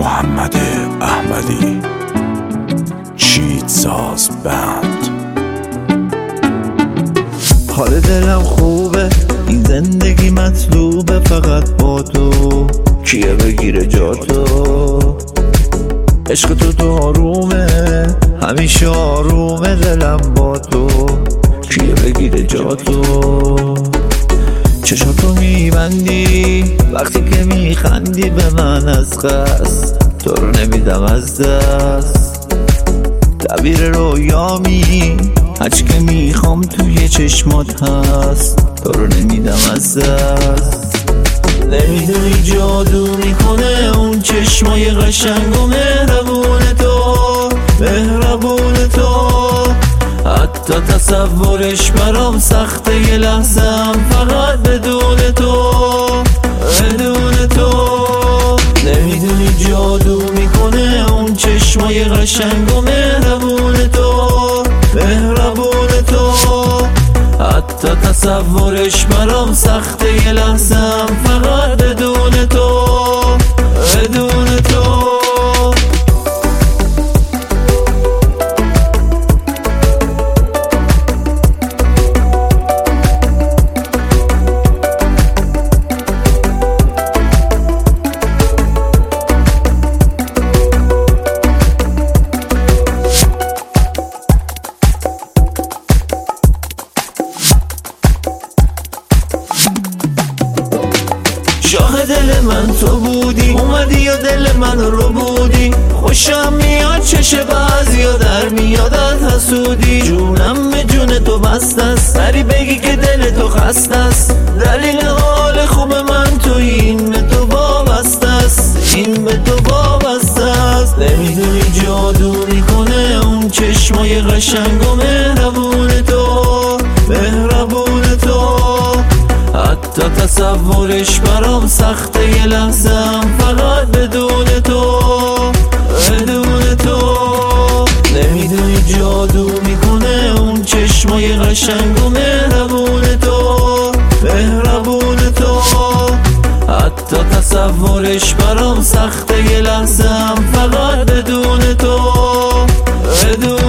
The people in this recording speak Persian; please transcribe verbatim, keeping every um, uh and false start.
محمد احمدی، چیت ساز بند. حال دلم خوبه، این زندگی مطلوبه، فقط با تو کیه بگیره جا تو. عشق تو تو آرومه، همیشه آرومه، دلم با تو کیه بگیره جا تو. چشاتو میبندی وقتی که میخندی به من، از قصد تو رو نمیدم از دست. تعبیر رویامی هرچی که میخوام توی چشمات هست، تو رو نمیدم از دست. نمیدونی جادو میکنه اون چشمای قشنگ و مهربون تو، مهربون تو. حتی تصورش برام سخته، یه لحظم فقط بدون تو، بدون تو. نمیدونی جادو میکنه اون چشمای قشنگ و مهربون تو، مهربون تو. حتی تصورش برام سخته، یه لحظم فقط بدون تو، بدون تو. شاه دل من تو بودی، اومدی و دل من رو بودی. خوشم میاد چش بعضیا در میاد از حسودی. جونم به جون تو بسته است، سری بگی که دل تو خسته است. دلیل حال خوب من تو، این به تو وابسته است، این به تو وابسته است. نمیدونی جادو میکنه اون چشمای قشنگ و مهربون تو، مهربون تو. حتی تصورش برام سخته، یه لحظم فقط بدون تو، بدون تو. نمیدونی جادو میکنه اون چشمای قشنگ و مهربون تو، مهربون تو. حتی تصورش برام سخته، یه لحظم فقط بدون تو، بدون